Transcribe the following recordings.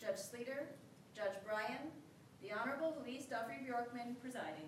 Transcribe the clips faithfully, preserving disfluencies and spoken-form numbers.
Judge Sleeter, Judge Bryan, the Honorable Louise Duffy Bjorkman presiding.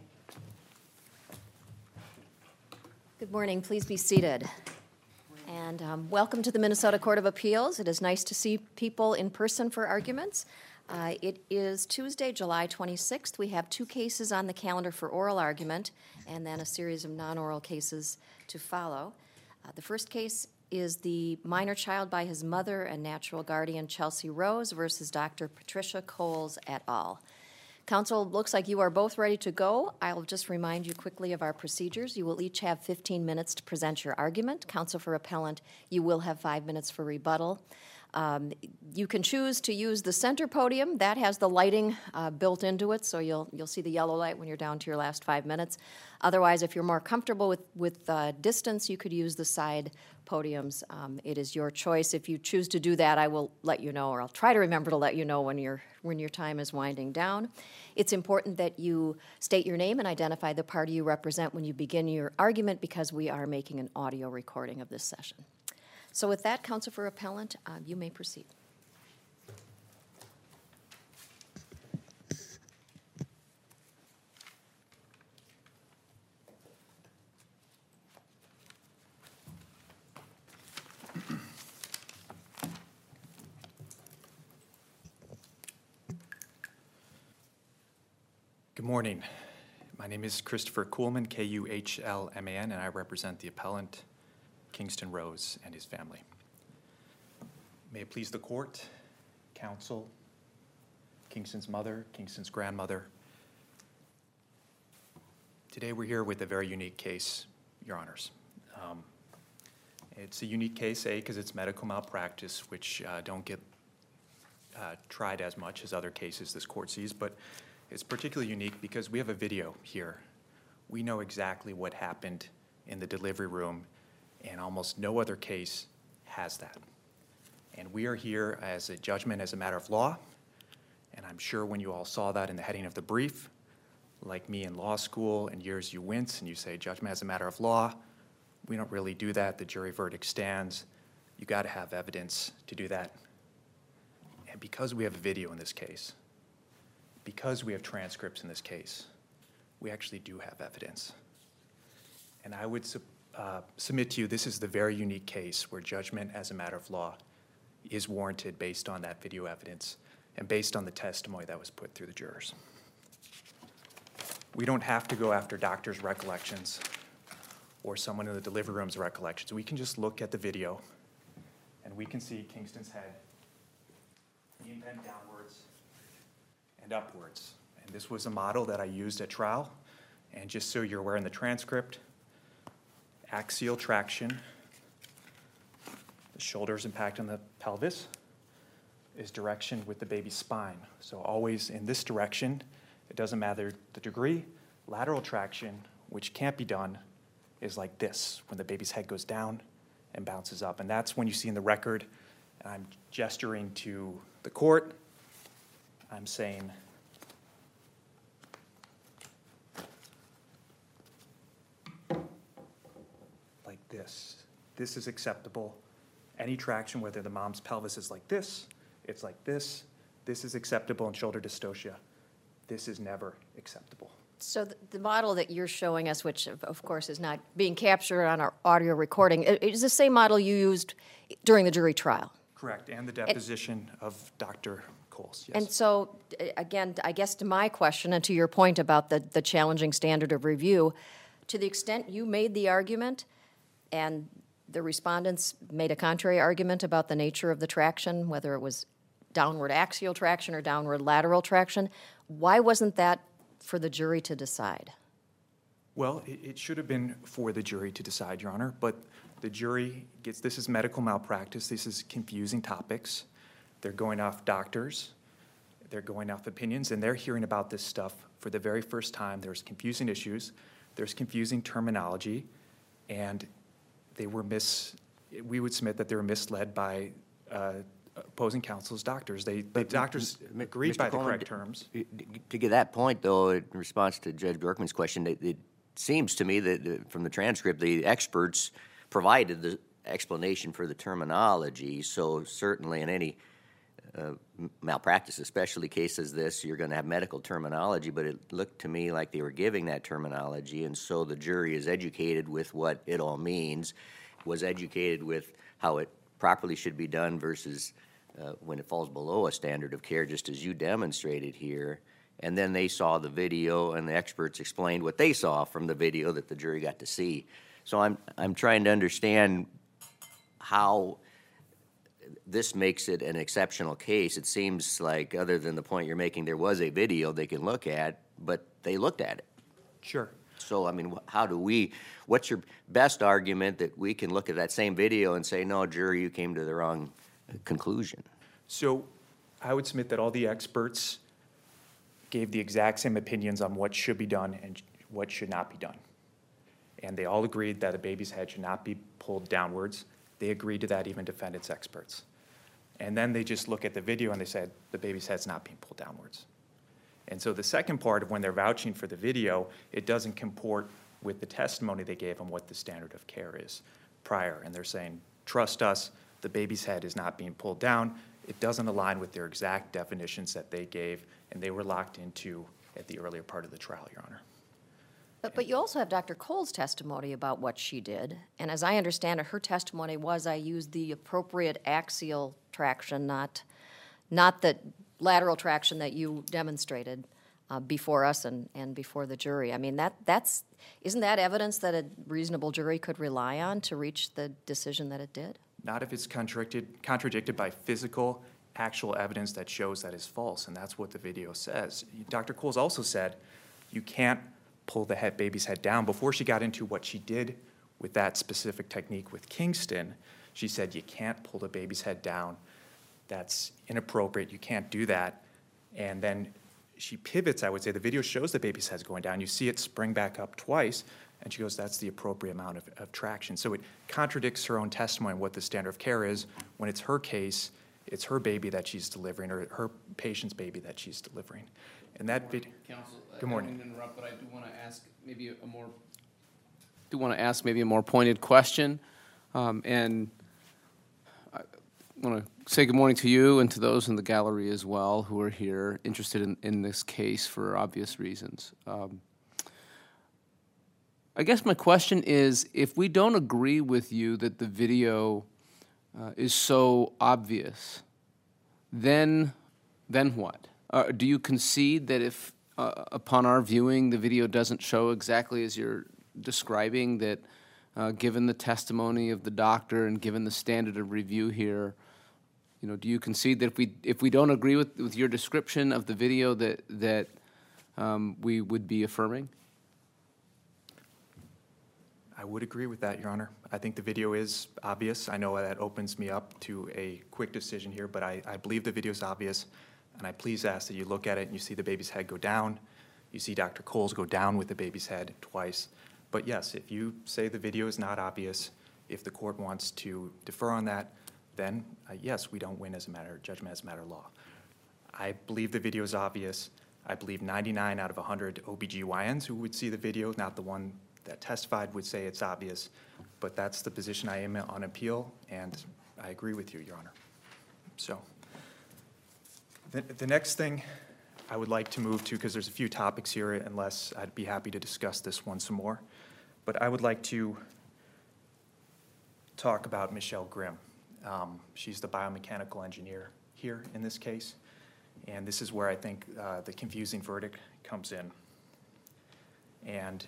Good morning. Please be seated. And um, welcome to the Minnesota Court of Appeals. It is nice to see people in person for arguments. Uh, it is Tuesday, July twenty-sixth. We have two cases on the calendar for oral argument and then a series of non-oral cases to follow. Uh, the first case is the minor child by his mother and natural guardian Chelsea Rose versus Doctor Patricia Coles et al. Counsel, looks like you are both ready to go. I'll just remind you quickly of our procedures. You will each have fifteen minutes to present your argument. Counsel for appellant, you will have five minutes for rebuttal. Um, you can choose to use the center podium. That has the lighting uh, built into it, so you'll you'll see the yellow light when you're down to your last five minutes. Otherwise, if you're more comfortable with, with uh, distance, you could use the side podiums. Um, it is your choice. If you choose to do that, I will let you know, or I'll try to remember to let you know when, your when your time is winding down. It's important that you state your name and identify the party you represent when you begin your argument, because we are making an audio recording of this session. So with that, counsel for appellant, uh, you may proceed. Good morning. My name is Christopher Kuhlman, K U H L M A N, and I represent the appellant, Kingston Rose, and his family. May it please the court, counsel, Kingston's mother, Kingston's grandmother. Today we're here with a very unique case, Your Honors. Um, it's a unique case, A, because it's medical malpractice, which uh, don't get uh, tried as much as other cases this court sees, but it's particularly unique because we have a video here. We know exactly what happened in the delivery room, and almost no other case has that. And we are here as a judgment as a matter of law, and I'm sure when you all saw that in the heading of the brief, like me in law school and years you wince and you say judgment as a matter of law, we don't really do that. The jury verdict stands. You got to have evidence to do that. And because we have a video in this case, because we have transcripts in this case, we actually do have evidence. And I would uh, submit to you this is the very unique case where judgment as a matter of law is warranted based on that video evidence and based on the testimony that was put through the jurors. We don't have to go after doctors' recollections or someone in the delivery room's recollections. We can just look at the video and we can see Kingston's head being bent downwards and upwards. And this was a model that I used at trial. And just so you're aware in the transcript, axial traction, the shoulders impact on the pelvis, is direction with the baby's spine. So always in this direction, it doesn't matter the degree. Lateral traction, which can't be done, is like this, when the baby's head goes down and bounces up. And that's when you see in the record, and I'm gesturing to the court, I'm saying, like this. This is acceptable. Any traction, whether the mom's pelvis is like this, it's like this, this is acceptable in shoulder dystocia. This is never acceptable. So the, the model that you're showing us, which of, of course is not being captured on our audio recording, it, it is the same model you used during the jury trial. Correct, and the deposition and, of Doctor Coles, yes. And so, again, I guess to my question and to your point about the, the challenging standard of review, to the extent you made the argument and the respondents made a contrary argument about the nature of the traction, whether it was downward axial traction or downward lateral traction, why wasn't that for the jury to decide? Well, it, it should have been for the jury to decide, Your Honor, but the jury gets, this is medical malpractice, this is confusing topics. They're going off doctors, they're going off opinions, and they're hearing about this stuff for the very first time. There's confusing issues, there's confusing terminology, and they were mis, we would submit that they were misled by uh, opposing counsel's doctors. They, the doctors agreed by the correct terms. To get that point, though, in response to Judge Bjorkman's question, it, it seems to me that uh, from the transcript, the experts provided the explanation for the terminology, so certainly in any uh, uh, m- malpractice, especially cases this, you're going to have medical terminology, but it looked to me like they were giving that terminology, and so the jury is educated with what it all means, was educated with how it properly should be done versus uh, when it falls below a standard of care, just as you demonstrated here. And then they saw the video, and the experts explained what they saw from the video that the jury got to see. So I'm I'm trying to understand how this makes it an exceptional case. It seems like, other than the point you're making, there was a video they can look at, but they looked at it. Sure. So, I mean, wh- how do we, what's your best argument that we can look at that same video and say, no, jury, you came to the wrong conclusion? So I would submit that all the experts gave the exact same opinions on what should be done and what should not be done. And they all agreed that a baby's head should not be pulled downwards. They agreed to that, even defendants experts. And then they just look at the video and they said, the baby's head's not being pulled downwards. And so the second part of when they're vouching for the video, it doesn't comport with the testimony they gave on what the standard of care is prior. And they're saying, trust us, the baby's head is not being pulled down. It doesn't align with their exact definitions that they gave and they were locked into at the earlier part of the trial, Your Honor. But, but you also have Doctor Cole's testimony about what she did, and as I understand it, her testimony was, I used the appropriate axial traction, not, not the lateral traction that you demonstrated uh, before us and, and before the jury. I mean, that that's isn't that evidence that a reasonable jury could rely on to reach the decision that it did? Not if it's contradicted, contradicted by physical, actual evidence that shows that is false, and that's what the video says. Doctor Coles also said you can't pull the head, baby's head down. Before she got into what she did with that specific technique with Kingston, she said you can't pull the baby's head down. That's inappropriate. You can't do that. And then she pivots, I would say. The video shows the baby's head's going down. You see it spring back up twice, and she goes, that's the appropriate amount of, of traction. So it contradicts her own testimony on what the standard of care is when it's her case, it's her baby that she's delivering, or her patient's baby that she's delivering. And that video. Counsel, Good morning. I don't mean to interrupt, but I do want to ask maybe a more do want to ask maybe a more pointed question, um, and I want to say good morning to you and to those in the gallery as well who are here interested in, in this case for obvious reasons. Um, I guess my question is, if we don't agree with you that the video uh, is so obvious, then then what? Uh, do you concede that if, uh, upon our viewing, the video doesn't show exactly as you're describing, that uh, given the testimony of the doctor and given the standard of review here, you know, do you concede that if we if we don't agree with, with your description of the video, that that um, we would be affirming? I would agree with that, Your Honor. I think the video is obvious. I know that opens me up to a quick decision here, but I, I believe the video is obvious. And I please ask that you look at it and you see the baby's head go down. You see Doctor Coles go down with the baby's head twice. But yes, if you say the video is not obvious, if the court wants to defer on that, then uh, yes, we don't win as a matter of judgment, as a matter of law. I believe the video is obvious. I believe ninety-nine out of one hundred O B G Y Ns who would see the video, not the one that testified, would say it's obvious. But that's the position I am on appeal, and I agree with you, Your Honor. So. The, the next thing I would like to move to, because there's a few topics here, unless I'd be happy to discuss this one some more, but I would like to talk about Michelle Grimm. Um, she's the biomechanical engineer here in this case, and this is where I think uh, the confusing verdict comes in. And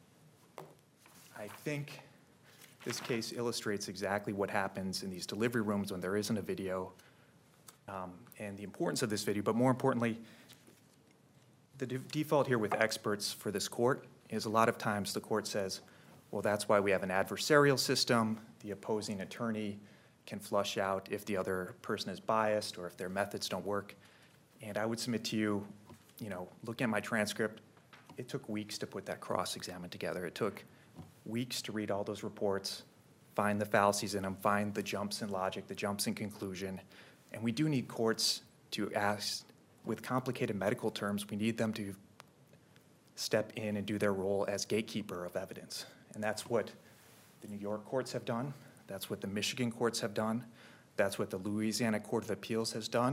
I think this case illustrates exactly what happens in these delivery rooms when there isn't a video, Um, and the importance of this video, but more importantly, the de default here with experts for this court is a lot of times the court says, well, that's why we have an adversarial system. The opposing attorney can flush out if the other person is biased or if their methods don't work. And I would submit to you, you know, looking at my transcript, it took weeks to put that cross-examine together. It took weeks to read all those reports, find the fallacies in them, find the jumps in logic, the jumps in conclusion. And we do need courts to ask, with complicated medical terms, we need them to step in and do their role as gatekeeper of evidence. And that's what the New York courts have done. That's what the Michigan courts have done. That's what the Louisiana Court of Appeals has done.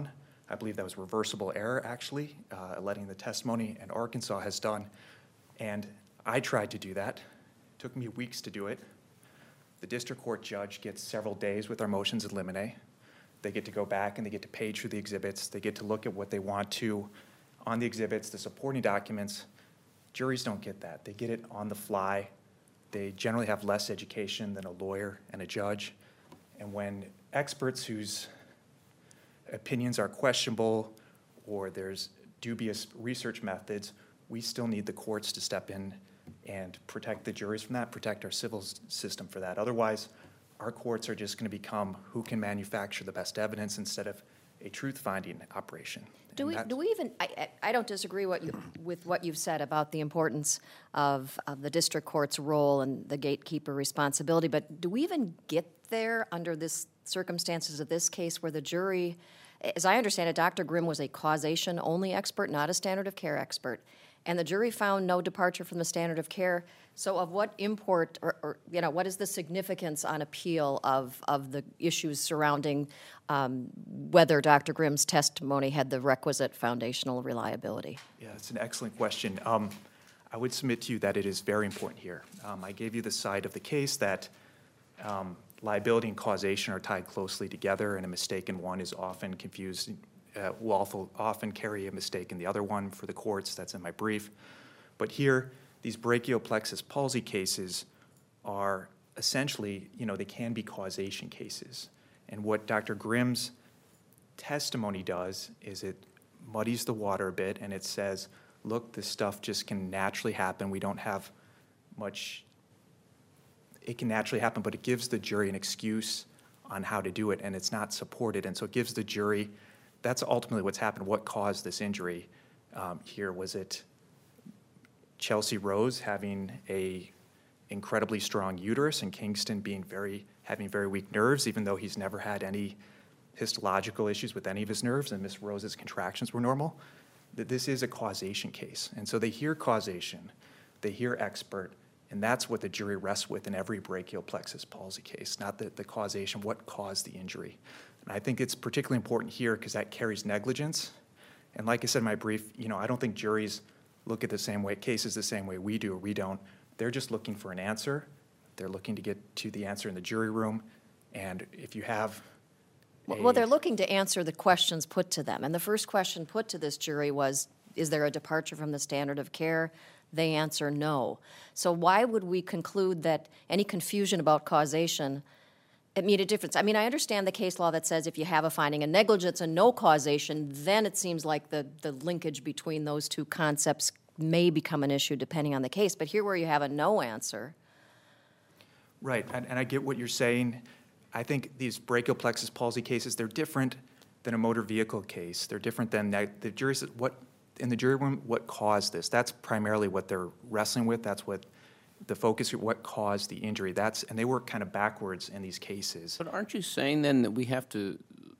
I believe that was reversible error, actually, uh, letting the testimony, and Arkansas has done. And I tried to do that. It took me weeks to do it. The district court judge gets several days with our motions in limine. They get to go back and they get to page through the exhibits. They get to look at what they want to on the exhibits, the supporting documents. Juries don't get that. They get it on the fly. They generally have less education than a lawyer and a judge. And when experts whose opinions are questionable or there's dubious research methods, we still need the courts to step in and protect the juries from that, protect our civil s- system for that. Otherwise, our courts are just going to become who can manufacture the best evidence instead of a truth-finding operation. Do And we, that- do we even, I, I I don't disagree what you, with what you've said about the importance of, of the district court's role and the gatekeeper responsibility, but do we even get there under this circumstances of this case where the jury, as I understand it, Doctor Grimm was a causation-only expert, not a standard of care expert, and the jury found no departure from the standard of care. So of what import, or, or you know, what is the significance on appeal of, of the issues surrounding um, whether Doctor Grimm's testimony had the requisite foundational reliability? Yeah, it's an excellent question. Um, I would submit to you that it is very important here. Um, I gave you the side of the case that um, liability and causation are tied closely together, and a mistake in one is often confused, uh, will also often carry a mistake in the other one for the courts. That's in my brief. But here, these brachial plexus palsy cases are essentially, you know, they can be causation cases. And what Doctor Grimm's testimony does is it muddies the water a bit, and it says, look, this stuff just can naturally happen. We don't have much, it can naturally happen, but it gives the jury an excuse on how to do it, and it's not supported. And so it gives the jury, that's ultimately what's happened. What caused this injury um, here? Was it Chelsea Rose having a incredibly strong uterus and Kingston being very, having very weak nerves, even though he's never had any histological issues with any of his nerves, and Miss Rose's contractions were normal? That this is a causation case. And so they hear causation, they hear expert, and that's what the jury rests with in every brachial plexus palsy case, not the, the causation, what caused the injury. And I think it's particularly important here because that carries negligence. And like I said in my brief, you know, I don't think juries look at the same way, cases the same way we do or we don't. They're just looking for an answer. They're looking to get to the answer in the jury room. And if you have a, Well, they're looking to answer the questions put to them. And the first question put to this jury was, is there a departure from the standard of care? They answer no. So why would we conclude that any confusion about causation, it made a difference? I mean, I understand the case law that says if you have a finding of negligence and no causation, then it seems like the, the linkage between those two concepts may become an issue depending on the case. But here where you have a no answer. Right, and, and I get what you're saying. I think these brachial plexus palsy cases, they're different than a motor vehicle case. They're different than that. The jury says, what, in the jury room, what caused this? That's primarily what they're wrestling with. That's what the focus, what caused the injury. That's, and they work kind of backwards in these cases. But aren't you saying then that we have to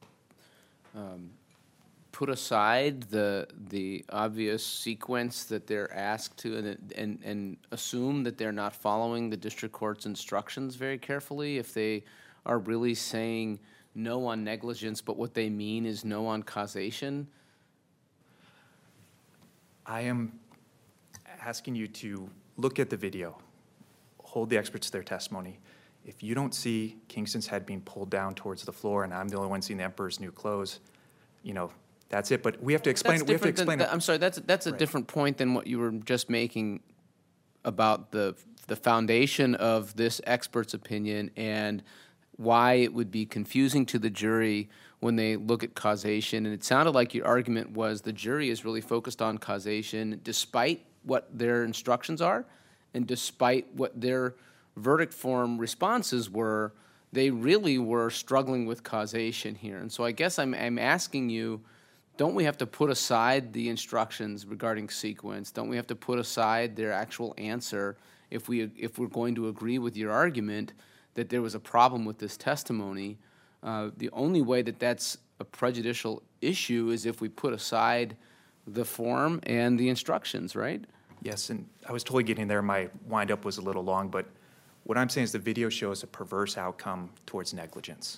um, put aside the the obvious sequence that they're asked to, and, and and assume that they're not following the district court's instructions very carefully if they are really saying no on negligence, but what they mean is no on causation? I am asking you to look at the video, hold the experts to their testimony. If you don't see Kingston's head being pulled down towards the floor and I'm the only one seeing the Emperor's New Clothes, you know, that's it. But we have to explain That's it. We have to different than- explain that- it. I'm sorry, that's, that's a Right. different point than what you were just making about the, the foundation of this expert's opinion and why it would be confusing to the jury when they look at causation. And it sounded like your argument was the jury is really focused on causation despite what their instructions are and despite what their verdict form responses were, they really were struggling with causation here. And so I guess I'm, I'm asking you, don't we have to put aside the instructions regarding sequence? Don't we have to put aside their actual answer if we if we're going to agree with your argument that there was a problem with this testimony? Uh, the only way that that's a prejudicial issue is if we put aside the form and the instructions, right? Yes, and I was totally getting there. My wind up was a little long, but what I'm saying is the video shows a perverse outcome towards negligence.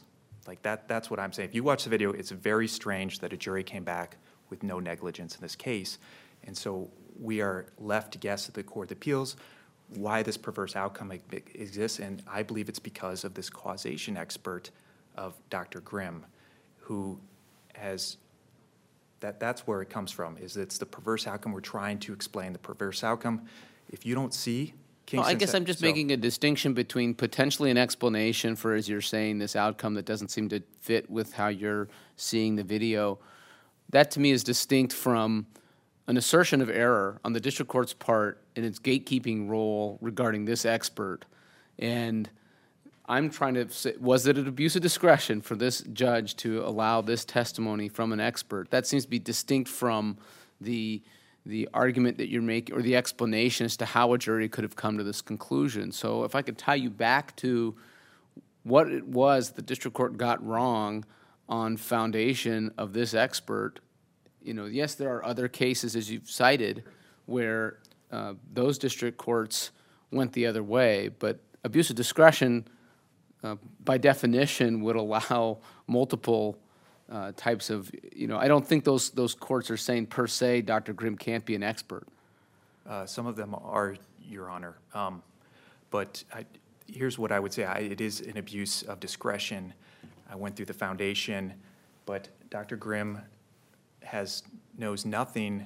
Like that, that's what I'm saying. If you watch the video, it's very strange that a jury came back with no negligence in this case. And so we are left to guess at the Court of Appeals why this perverse outcome e- exists, and I believe it's because of this causation expert of Doctor Grimm, who has, that, that's where it comes from, is it's the perverse outcome. We're trying to explain the perverse outcome. If you don't see Well, I Kingston guess said- I'm just so- making a distinction between potentially an explanation for, as you're saying, this outcome that doesn't seem to fit with how you're seeing the video. That, to me, is distinct from an assertion of error on the district court's part in its gatekeeping role regarding this expert. And I'm trying to say, was it an abuse of discretion for this judge to allow this testimony from an expert? That seems to be distinct from the the argument that you're making, or the explanation as to how a jury could have come to this conclusion. So if I could tie you back to what it was the district court got wrong on foundation of this expert, you know, yes, there are other cases, as you've cited, where uh, those district courts went the other way, but abuse of discretion, uh, by definition, would allow multiple uh, types of, you know, I don't think those, those courts are saying per se Doctor Grimm can't be an expert. Uh, Some of them are, Your Honor. Um, But I, here's what I would say. I, it is an abuse of discretion. I went through the foundation, but Doctor Grimm has, knows nothing.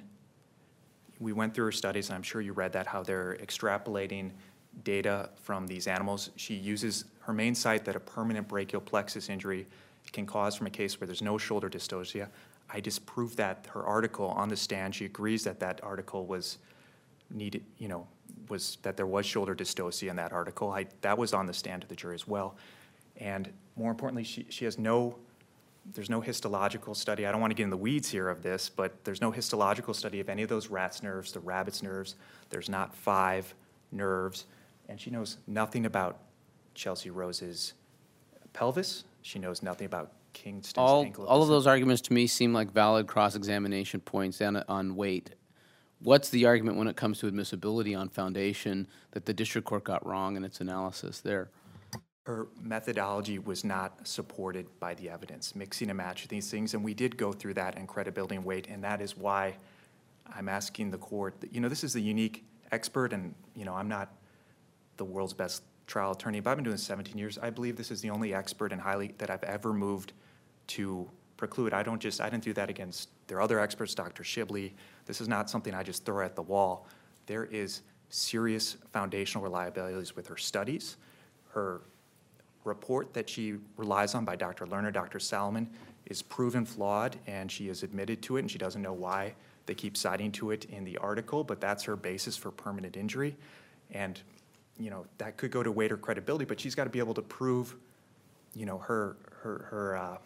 We went through her studies, and I'm sure you read that, how they're extrapolating data from these animals. She uses her main site that a permanent brachial plexus injury can cause from a case where there's no shoulder dystocia. I disproved that, her article on the stand. She agrees that that article was needed, you know, was that there was shoulder dystocia in that article. I, that was on the stand to the jury as well. And more importantly, she, she has no, there's no histological study. I don't want to get in the weeds here of this, but there's no histological study of any of those rat's nerves, the rabbit's nerves. There's not five nerves. And she knows nothing about Chelsea Rose's pelvis. She knows nothing about Kingston's All, ankle. all of those arguments to me seem like valid cross-examination points on, on weight. What's the argument when it comes to admissibility on foundation that the district court got wrong in its analysis there? Her methodology was not supported by the evidence, mixing and matching these things, and we did go through that in credibility and weight, and that is why I'm asking the court, that, you know, this is the unique expert, and, you know, I'm not the world's best trial attorney, but I've been doing this seventeen years. I believe this is the only expert and highly that I've ever moved to preclude. I don't just, I didn't do that against their other experts, Doctor Shibley. This is not something I just throw at the wall. There is serious foundational reliabilities with her studies. Her report that she relies on by Doctor Lerner, Doctor Salomon, is proven flawed, and she has admitted to it, and she doesn't know why they keep citing to it in the article, but that's her basis for permanent injury. And, you know, that could go to weight or credibility, but she's got to be able to prove, you know, her, her, her, uh,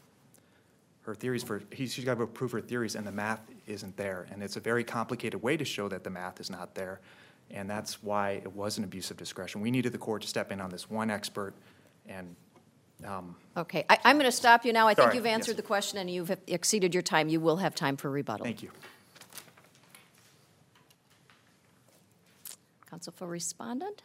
her theories for, he, she's got to prove her theories, and the math isn't there. And it's a very complicated way to show that the math is not there. And that's why it was an abuse of discretion. We needed the court to step in on this one expert, and um, Okay, I, I'm going to stop you now. I think Sorry, you've answered yes. the question, and you've exceeded your time. You will have time for rebuttal. thank you. Counsel for respondent?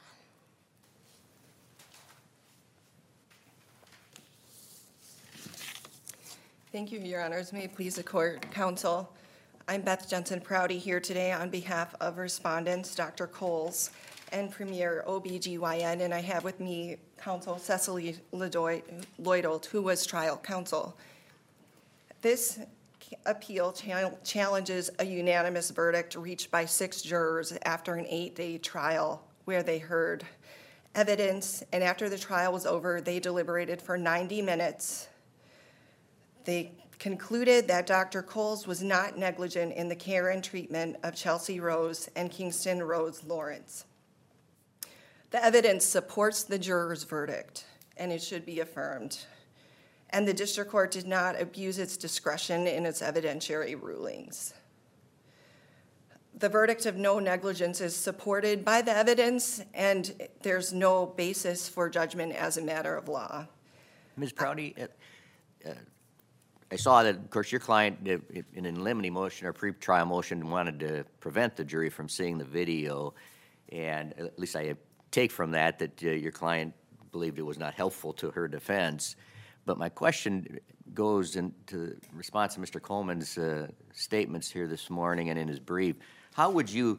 Thank you, Your Honors. May it please the court, counsel. I'm Beth Jensen Prouty here today on behalf of respondents, Doctor Coles and Premier O B G Y N, and I have with me counsel Cecily Lloydelt, who was trial counsel. This appeal challenges a unanimous verdict reached by six jurors after an eight-day trial where they heard evidence, and after the trial was over, they deliberated for ninety minutes. They concluded that Doctor Coles was not negligent in the care and treatment of Chelsea Rose and Kingston Rose Lawrence. The evidence supports the juror's verdict, and it should be affirmed. And the district court did not abuse its discretion in its evidentiary rulings. The verdict of no negligence is supported by the evidence, and there's no basis for judgment as a matter of law. Miz Prouty, uh, uh, I saw that, of course, your client, uh, in an in limine motion or pre-trial motion, wanted to prevent the jury from seeing the video, and at least I take from that that uh, your client believed it was not helpful to her defense. But my question goes into response to Mister Coleman's uh, statements here this morning and in his brief. How would you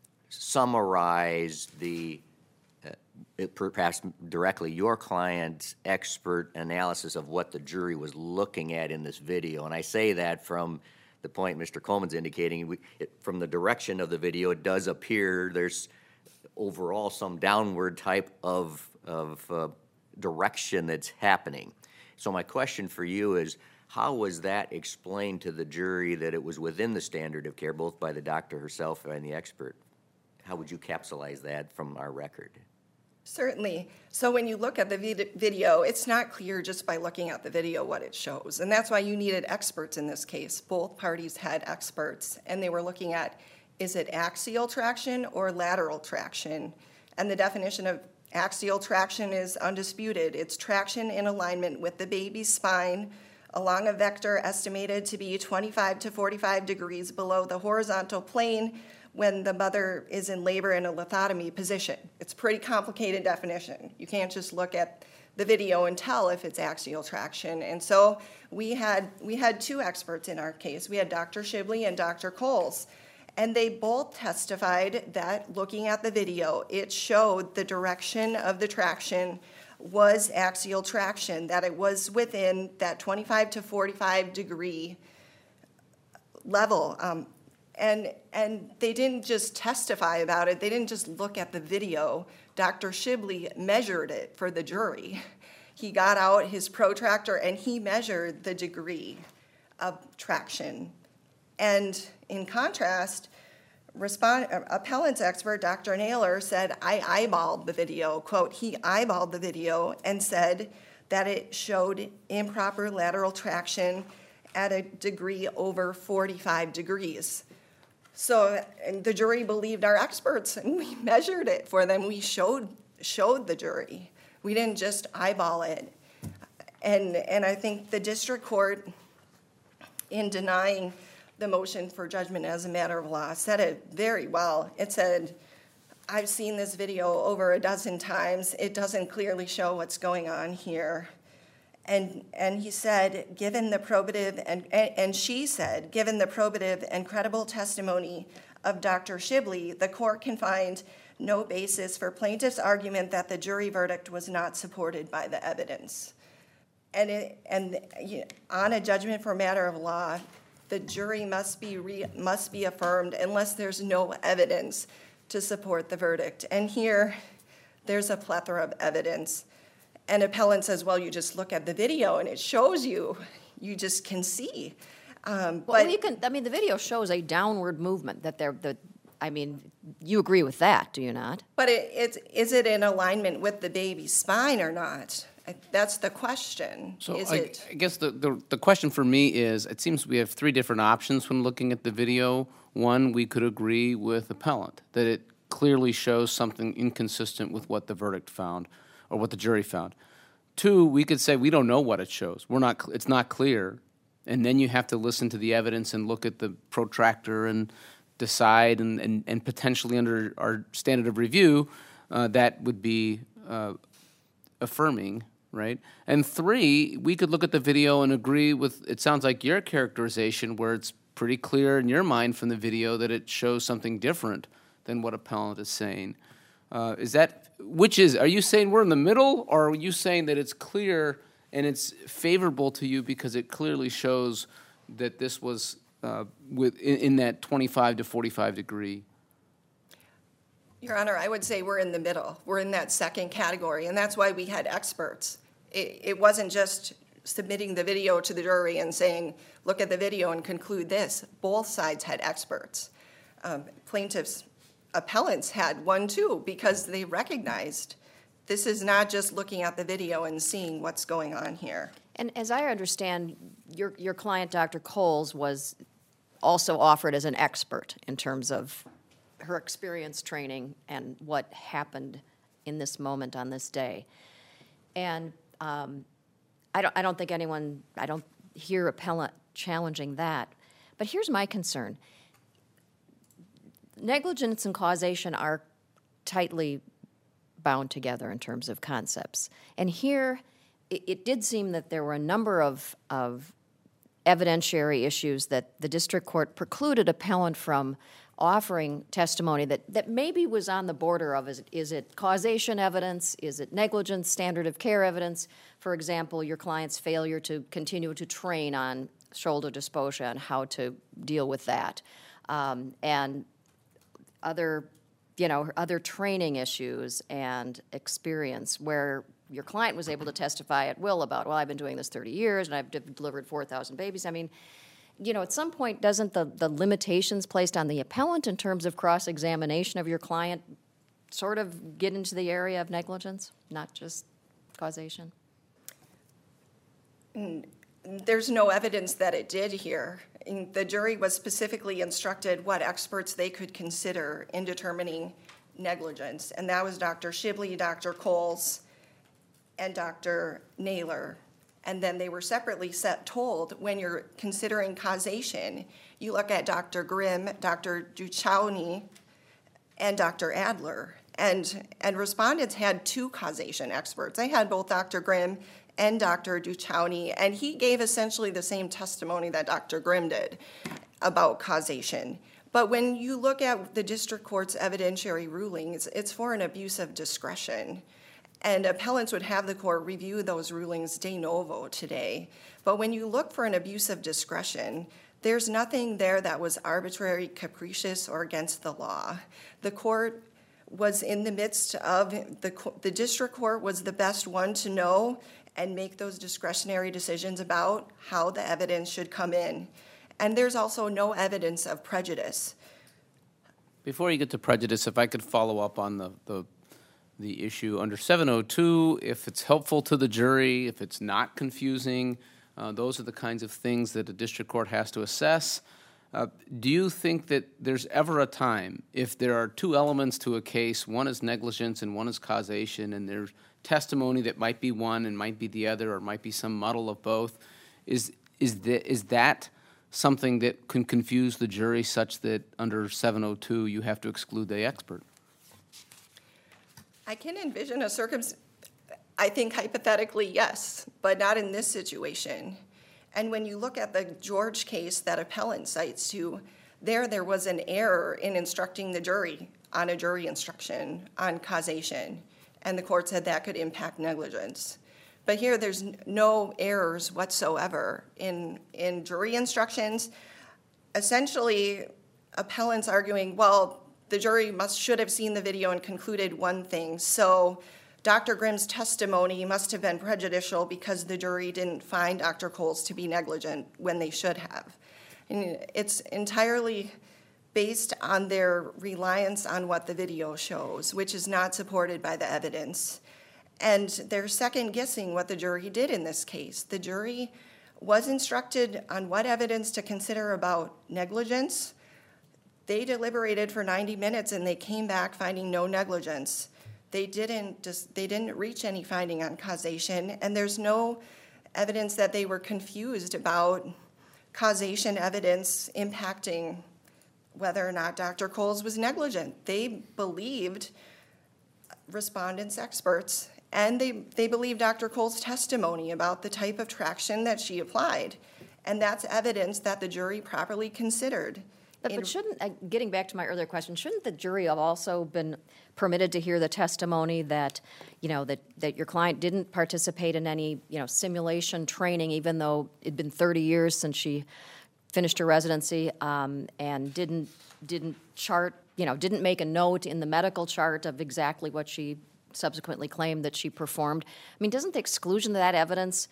summarize the, uh, it- perhaps directly, your client's expert analysis of what the jury was looking at in this video? And I say that from the point Mister Coleman's indicating, we, it, from the direction of the video, it does appear there's overall some downward type of, of uh, direction that's happening. So my question for you is, how was that explained to the jury that it was within the standard of care, both by the doctor herself and the expert? How would you capsulize that from our record? Certainly. So when you look at the vid- video, it's not clear just by looking at the video what it shows. And that's why you needed experts in this case. Both parties had experts, and they were looking at, is it axial traction or lateral traction? And the definition of axial traction is undisputed. It's traction in alignment with the baby's spine along a vector estimated to be twenty-five to forty-five degrees below the horizontal plane when the mother is in labor in a lithotomy position. It's a pretty complicated definition. You can't just look at the video and tell if it's axial traction. And so we had we had two experts in our case. We had Doctor Shibley and Doctor Coles. And they both testified that looking at the video, it showed the direction of the traction was axial traction, that it was within that twenty-five to forty-five degree level. Um, and, and they didn't just testify about it, they didn't just look at the video. Doctor Shibley measured it for the jury. He got out his protractor and he measured the degree of traction. And in contrast, respond, uh, appellant's expert, Doctor Naylor, said, I eyeballed the video. Quote, he eyeballed the video and said that it showed improper lateral traction at a degree over forty-five degrees. So and the jury believed our experts, and we measured it for them. We showed showed the jury. We didn't just eyeball it. And, and I think the district court, in denying the motion for judgment as a matter of law, said it very well. It said, I've seen this video over a dozen times. It doesn't clearly show what's going on here. And, and he said, given the probative, and, and, and she said, given the probative and credible testimony of Doctor Shibley, the court can find no basis for plaintiff's argument that the jury verdict was not supported by the evidence. And, it, and you know, on a judgment for a matter of law, the jury must be re, must be affirmed unless there's no evidence to support the verdict. And here, there's a plethora of evidence. And appellant says, well, you just look at the video and it shows you. You just can see. Um, Well, but you can, I mean, the video shows a downward movement that they're, the, I mean, you agree with that, do you not? but it, it's, is it in alignment with the baby's spine or not? I, that's the question. So is I, it? I guess the, the, the question for me is, it seems we have three different options when looking at the video. One, we could agree with appellant, that it clearly shows something inconsistent with what the verdict found, or what the jury found. Two, we could say we don't know what it shows. We're not, it's not clear. And then you have to listen to the evidence and look at the protractor and decide, and, and, and potentially under our standard of review, uh, that would be uh, affirming, right? And three, we could look at the video and agree with, it sounds like your characterization, where it's pretty clear in your mind from the video that it shows something different than what appellant is saying. Uh, is that, which is, are you saying we're in the middle, or are you saying that it's clear and it's favorable to you because it clearly shows that this was uh, with, in, in that twenty-five to forty-five degree? Your Honor, I would say we're in the middle. We're in that second category, and that's why we had experts. It, it wasn't just submitting the video to the jury and saying, look at the video and conclude this. Both sides had experts. Um, plaintiffs' appellants had one too, because they recognized this is not just looking at the video and seeing what's going on here. And as I understand, your, your client, Doctor Coles, was also offered as an expert in terms of her experience, training, and what happened in this moment on this day. And um, I don't, I don't think anyone, I don't hear appellant challenging that. But here's my concern. Negligence and causation are tightly bound together in terms of concepts. And here, it, it did seem that there were a number of, of evidentiary issues that the district court precluded appellant from offering testimony that, that maybe was on the border of, is it, is it causation evidence, is it negligence, standard of care evidence? For example, your client's failure to continue to train on shoulder dysplasia and how to deal with that. Um, and other, you know, other training issues and experience where your client was able to testify at will about, well, I've been doing this thirty years and I've de- delivered four thousand babies. I mean, you know, at some point, doesn't the, the limitations placed on the appellant in terms of cross-examination of your client sort of get into the area of negligence, not just causation? There's no evidence that it did here. And the jury was specifically instructed what experts they could consider in determining negligence, and that was Doctor Shibley, Doctor Coles, and Doctor Naylor. And then they were separately set told, when you're considering causation, you look at Doctor Grimm, Doctor Duchovny, and Doctor Adler. And, and respondents had two causation experts. They had both Doctor Grimm and Doctor Duchovny, and he gave essentially the same testimony that Doctor Grimm did about causation. But when you look at the district court's evidentiary rulings, it's for an abuse of discretion. And appellants would have the court review those rulings de novo today. But when you look for an abuse of discretion, there's nothing there that was arbitrary, capricious, or against the law. The court was in the midst of, the, the district court was the best one to know and make those discretionary decisions about how the evidence should come in. And there's also no evidence of prejudice. Before you get to prejudice, if I could follow up on the, the the issue under seven oh two, if it's helpful to the jury, if it's not confusing, uh, those are the kinds of things that a district court has to assess. Uh, do you think that there's ever a time, if there are two elements to a case, one is negligence and one is causation, and there's testimony that might be one and might be the other, or might be some muddle of both, is, is, the, is that something that can confuse the jury such that under seven oh two you have to exclude the expert? I can envision a circumstance, I think hypothetically, yes, but not in this situation. And when you look at the George case that appellant cites to, there there was an error in instructing the jury on a jury instruction on causation, and the court said that could impact negligence. But here there's no errors whatsoever in, in jury instructions. Essentially, appellants arguing, well, the jury must should have seen the video and concluded one thing. So Doctor Grimm's testimony must have been prejudicial because the jury didn't find Doctor Coles to be negligent when they should have. And it's entirely based on their reliance on what the video shows, which is not supported by the evidence. And they're second guessing what the jury did in this case. The jury was instructed on what evidence to consider about negligence. They deliberated for ninety minutes and they came back finding no negligence. They didn't just, they didn't reach any finding on causation, and there's no evidence that they were confused about causation evidence impacting whether or not Doctor Coles was negligent. They believed respondents' experts, and they, they believed Doctor Coles' testimony about the type of traction that she applied, and that's evidence that the jury properly considered. But, but shouldn't, uh, getting back to my earlier question, shouldn't the jury have also been permitted to hear the testimony that, you know, that, that your client didn't participate in any, you know, simulation training, even though it'd been thirty years since she finished her residency, um, and didn't, didn't chart, you know, didn't make a note in the medical chart of exactly what she subsequently claimed that she performed? I mean, doesn't the exclusion of that evidence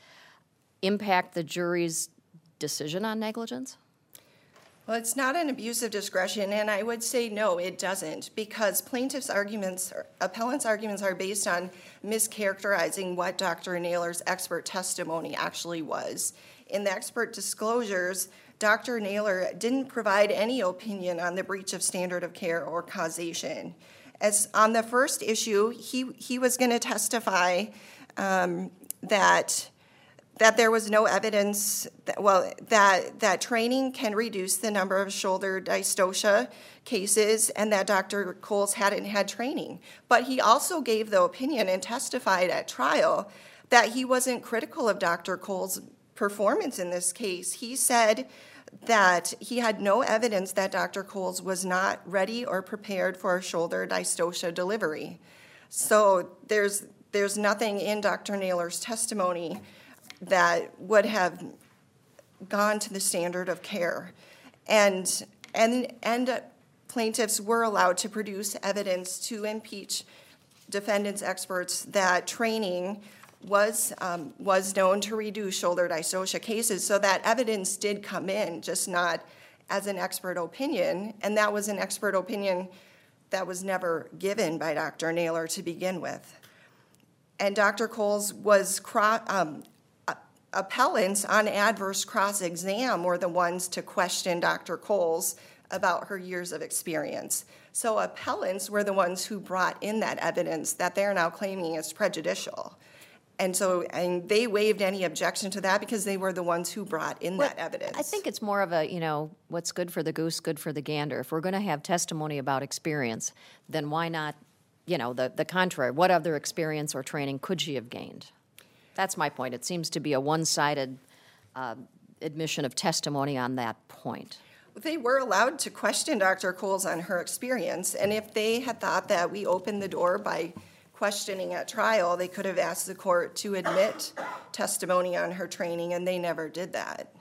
impact the jury's decision on negligence? Well, it's not an abuse of discretion, and I would say no, it doesn't, because plaintiff's arguments, or appellant's arguments are based on mischaracterizing what Doctor Naylor's expert testimony actually was. In the expert disclosures, Doctor Naylor didn't provide any opinion on the breach of standard of care or causation. As on the first issue, he, he was going to testify um, that that there was no evidence, that, well, that, that training can reduce the number of shoulder dystocia cases, and that Doctor Coles hadn't had training. But he also gave the opinion and testified at trial that he wasn't critical of Doctor Cole's performance in this case. He said that he had no evidence that Doctor Coles was not ready or prepared for a shoulder dystocia delivery. So there's there's nothing in Doctor Naylor's testimony that would have gone to the standard of care. And and and plaintiffs were allowed to produce evidence to impeach defendants' experts that training was um, was known to reduce shoulder dystocia cases. So that evidence did come in, just not as an expert opinion, and that was an expert opinion that was never given by Doctor Naylor to begin with. And Doctor Coles was cro- um, appellants on adverse cross-exam were the ones to question Doctor Coles about her years of experience. So appellants were the ones who brought in that evidence that they're now claiming is prejudicial. And so, and they waived any objection to that because they were the ones who brought in that Well, evidence. I think it's more of a, you know, what's good for the goose, good for the gander. If we're going to have testimony about experience, then why not, you know, the, the contrary? What other experience or training could she have gained? That's my point. It seems to be a one-sided uh, admission of testimony on that point. They were allowed to question Doctor Coles on her experience, and if they had thought that we opened the door by questioning at trial, they could have asked the court to admit testimony on her training, and they never did that.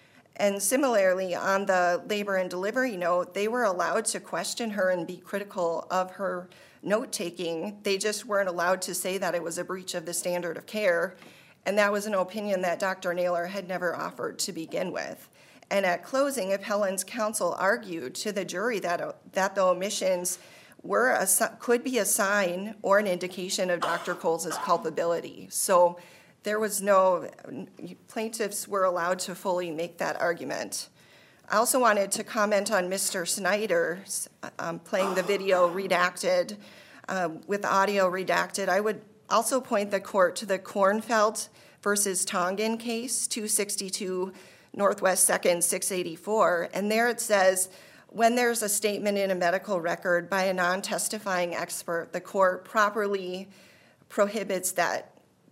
And similarly, on the labor and delivery note, they were allowed to question her and be critical of her note-taking. They just weren't allowed to say that it was a breach of the standard of care, and that was an opinion that Doctor Naylor had never offered to begin with. And at closing, appellant's counsel argued to the jury that, that the omissions were a, could be a sign or an indication of Doctor Coles' culpability. So there was no, plaintiffs were allowed to fully make that argument. I also wanted to comment on Mister Snyder um, playing the video redacted uh, with audio redacted. I would also point the court to the Kornfeld versus Tongan case, two sixty-two Northwest second, six eighty-four, and there it says, when there's a statement in a medical record by a non-testifying expert, the court properly prohibits that,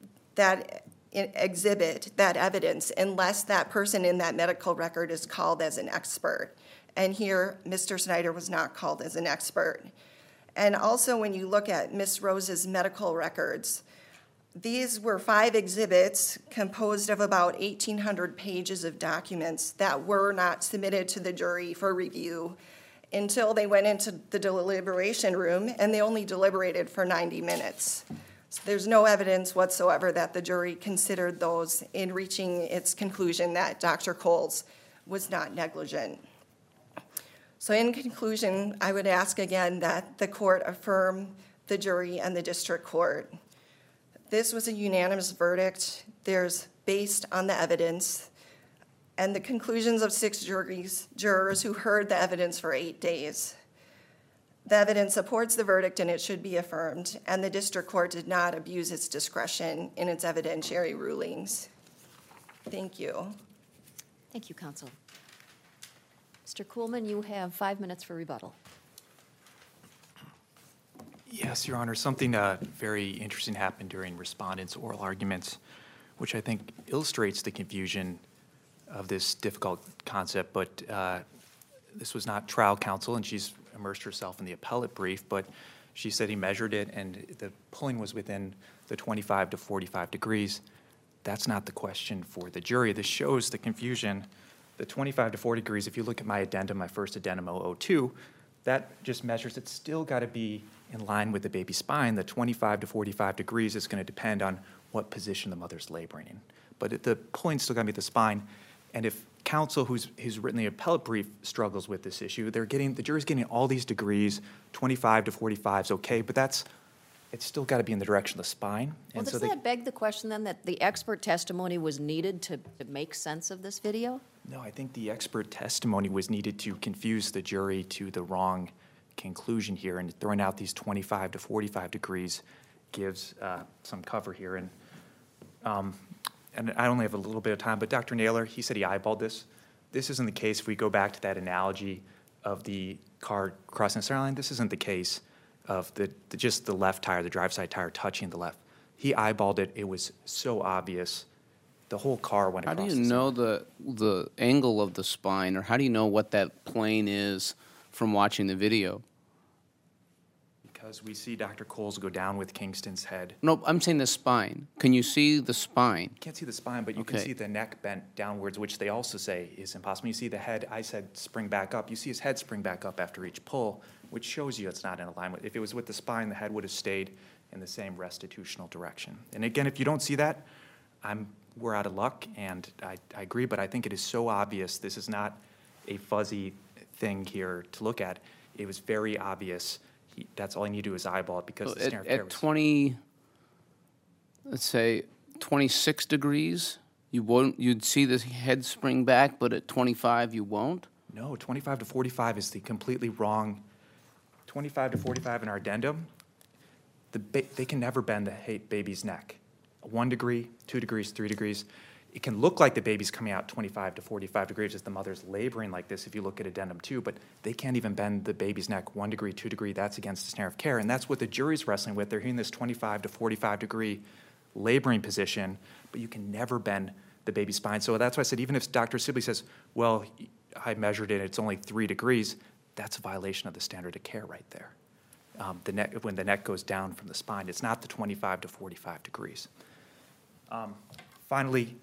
that exhibit, that evidence, unless that person in that medical record is called as an expert. And here, Mister Snyder was not called as an expert. And also, when you look at Miz Rose's medical records, these were five exhibits composed of about eighteen hundred pages of documents that were not submitted to the jury for review until they went into the deliberation room, and they only deliberated for ninety minutes. So there's no evidence whatsoever that the jury considered those in reaching its conclusion that Doctor Coles was not negligent. So in conclusion, I would ask again that the court affirm the jury and the district court. This was a unanimous verdict. There's based on the evidence and the conclusions of six juries, jurors who heard the evidence for eight days. The evidence supports the verdict and it should be affirmed, and the district court did not abuse its discretion in its evidentiary rulings. Thank you. Thank you, counsel. Mister Kuhlman, you have five minutes for rebuttal. Yes, Your Honor, something uh, very interesting happened during respondents' oral arguments, which I think illustrates the confusion of this difficult concept, but uh, this was not trial counsel, and she's immersed herself in the appellate brief, but she said he measured it, and the pulling was within the twenty-five to forty-five degrees. That's not the question for the jury. This shows the confusion. The twenty-five to forty degrees, if you look at my addendum, my first addendum zero zero two, that just measures, it's still got to be in line with the baby's spine. The twenty-five to forty-five degrees is going to depend on what position the mother's laboring in. But it, the pulling's still got to be the spine. And if counsel who's, who's written the appellate brief struggles with this issue, they're getting, the jury's getting all these degrees, twenty-five to forty-five is okay, but that's, it's still got to be in the direction of the spine. Well, And so does they, that beg the question then that the expert testimony was needed to, to make sense of this video? no, I think the expert testimony was needed to confuse the jury to the wrong conclusion here, and throwing out these twenty-five to forty-five degrees gives uh, some cover here. And um, and I only have a little bit of time, but Doctor Naylor, he said he eyeballed this. This isn't the case. If we go back to that analogy of the car crossing the center line, this isn't the case of the, the just the left tire, the drive side tire touching the left. He eyeballed it. It was so obvious. The whole car went How across do the you center. know the, the angle of the spine, or how do you know what that plane is from watching the video? Because we see Doctor Coles go down with Kingston's head. No, I'm saying the spine. Can you see the spine? You can't see the spine, but you can Okay. see the neck bent downwards, which they also say is impossible. You see the head, I said spring back up. You see his head spring back up after each pull, which shows you it's not in alignment. If it was with the spine, the head would have stayed in the same restitutional direction. And again, if you don't see that, I'm, we're out of luck, and I, I agree, but I think it is so obvious. This is not a fuzzy thing here to look at. It was very obvious. He, that's all I need to do is eyeball it because So the At, standard of care at was. twenty, let's say twenty-six degrees, you won't, you'd see the head spring back, but at twenty-five, you won't? No, twenty-five to forty-five is the completely wrong. twenty-five to forty-five in our addendum, the ba- they can never bend the ha- baby's neck. One degree, two degrees, three degrees. It can look like the baby's coming out twenty-five to forty-five degrees as the mother's laboring like this if you look at addendum two, but they can't even bend the baby's neck one degree, two degree. That's against the standard of care, and that's what the jury's wrestling with. They're hearing this twenty-five to forty-five degree laboring position, but you can never bend the baby's spine. So that's why I said even if Doctor Sibley says, well, I measured it, it's only three degrees, that's a violation of the standard of care right there. Um, the neck, when the neck goes down from the spine, it's not the twenty-five to forty-five degrees. Um, finally,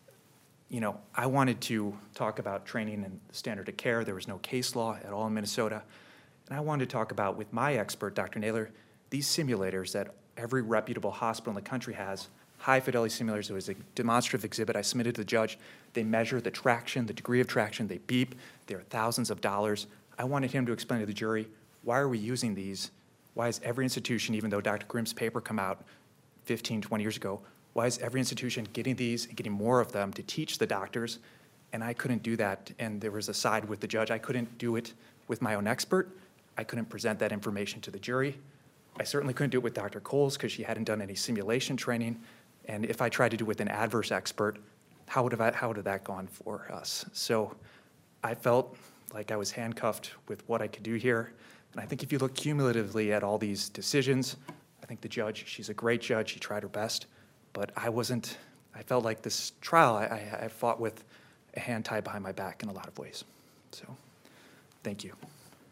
you know, I wanted to talk about training and standard of care. There was no case law at all in Minnesota. And I wanted to talk about, with my expert, Doctor Naylor, these simulators that every reputable hospital in the country has, high-fidelity simulators. It was a demonstrative exhibit I submitted to the judge. They measure the traction, the degree of traction. They beep. They're thousands of dollars. I wanted him to explain to the jury, why are we using these? Why is every institution, even though Doctor Grimm's paper come out fifteen, twenty years ago, why is every institution getting these and getting more of them to teach the doctors? And I couldn't do that, and there was a side with the judge. I couldn't do it with my own expert. I couldn't present that information to the jury. I certainly couldn't do it with Doctor Coles because she hadn't done any simulation training. And if I tried to do it with an adverse expert, how would have I, how would have that gone for us? So I felt like I was handcuffed with what I could do here. And I think if you look cumulatively at all these decisions, I think the judge, she's a great judge. She tried her best. But I wasn't, I felt like this trial, I, I, I fought with a hand tied behind my back in a lot of ways. So, thank you.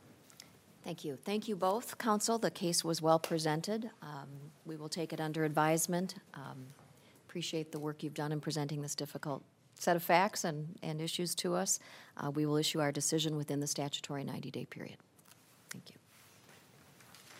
Thank you. Thank you both, counsel. The case was well presented. Um, We will take it under advisement. Um, Appreciate the work you've done in presenting this difficult set of facts and, and issues to us. Uh, We will issue our decision within the statutory ninety-day period. Thank you.